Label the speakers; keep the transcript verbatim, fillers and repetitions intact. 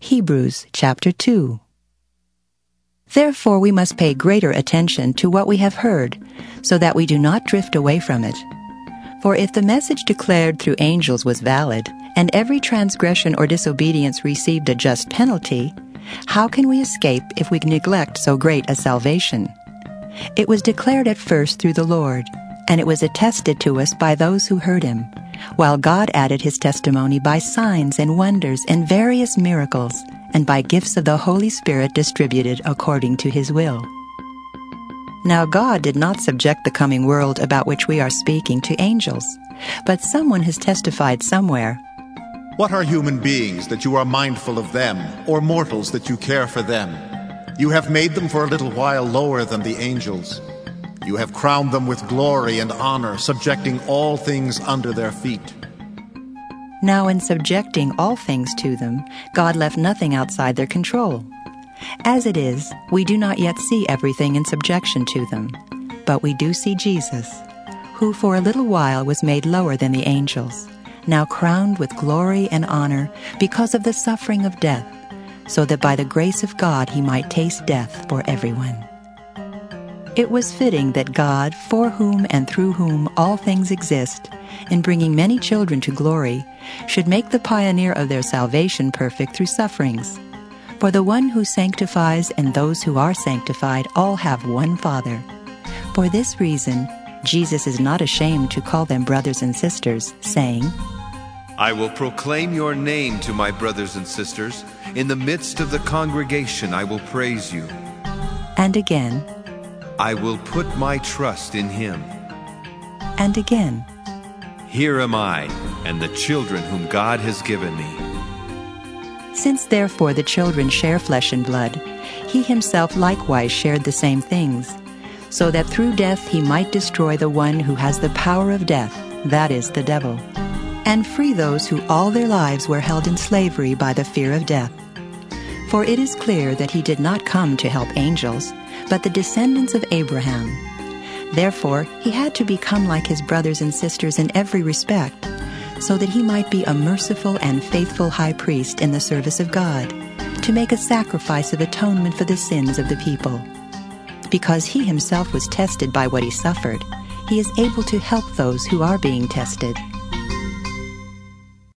Speaker 1: Hebrews chapter two. Therefore we must pay greater attention to what we have heard, so that we do not drift away from it. For if the message declared through angels was valid, and every transgression or disobedience received a just penalty, how can we escape if we neglect so great a salvation? It was declared at first through the Lord, and it was attested to us by those who heard him, while God added his testimony by signs and wonders and various miracles, and by gifts of the Holy Spirit distributed according to his will. Now God did not subject the coming world about which we are speaking to angels, but someone has testified somewhere,
Speaker 2: "What are human beings that you are mindful of them, or mortals that you care for them? You have made them for a little while lower than the angels. You have crowned them with glory and honor, subjecting all things under their feet."
Speaker 1: Now in subjecting all things to them, God left nothing outside their control. As it is, we do not yet see everything in subjection to them, but we do see Jesus, who for a little while was made lower than the angels, now crowned with glory and honor because of the suffering of death, so that by the grace of God he might taste death for everyone. It was fitting that God, for whom and through whom all things exist, in bringing many children to glory, should make the pioneer of their salvation perfect through sufferings. For the one who sanctifies and those who are sanctified all have one Father. For this reason, Jesus is not ashamed to call them brothers and sisters, saying,
Speaker 3: "I will proclaim your name to my brothers and sisters. In the midst of the congregation I will praise you."
Speaker 1: And again,
Speaker 3: "I will put my trust in him."
Speaker 1: And again,
Speaker 3: "Here am I, and the children whom God has given me."
Speaker 1: Since therefore the children share flesh and blood, he himself likewise shared the same things, so that through death he might destroy the one who has the power of death, that is, the devil, and free those who all their lives were held in slavery by the fear of death. For it is clear that he did not come to help angels, but the descendants of Abraham. Therefore he had to become like his brothers and sisters in every respect, so that he might be a merciful and faithful high priest in the service of God, to make a sacrifice of atonement for the sins of the people. Because he himself was tested by what he suffered, he is able to help those who are being tested.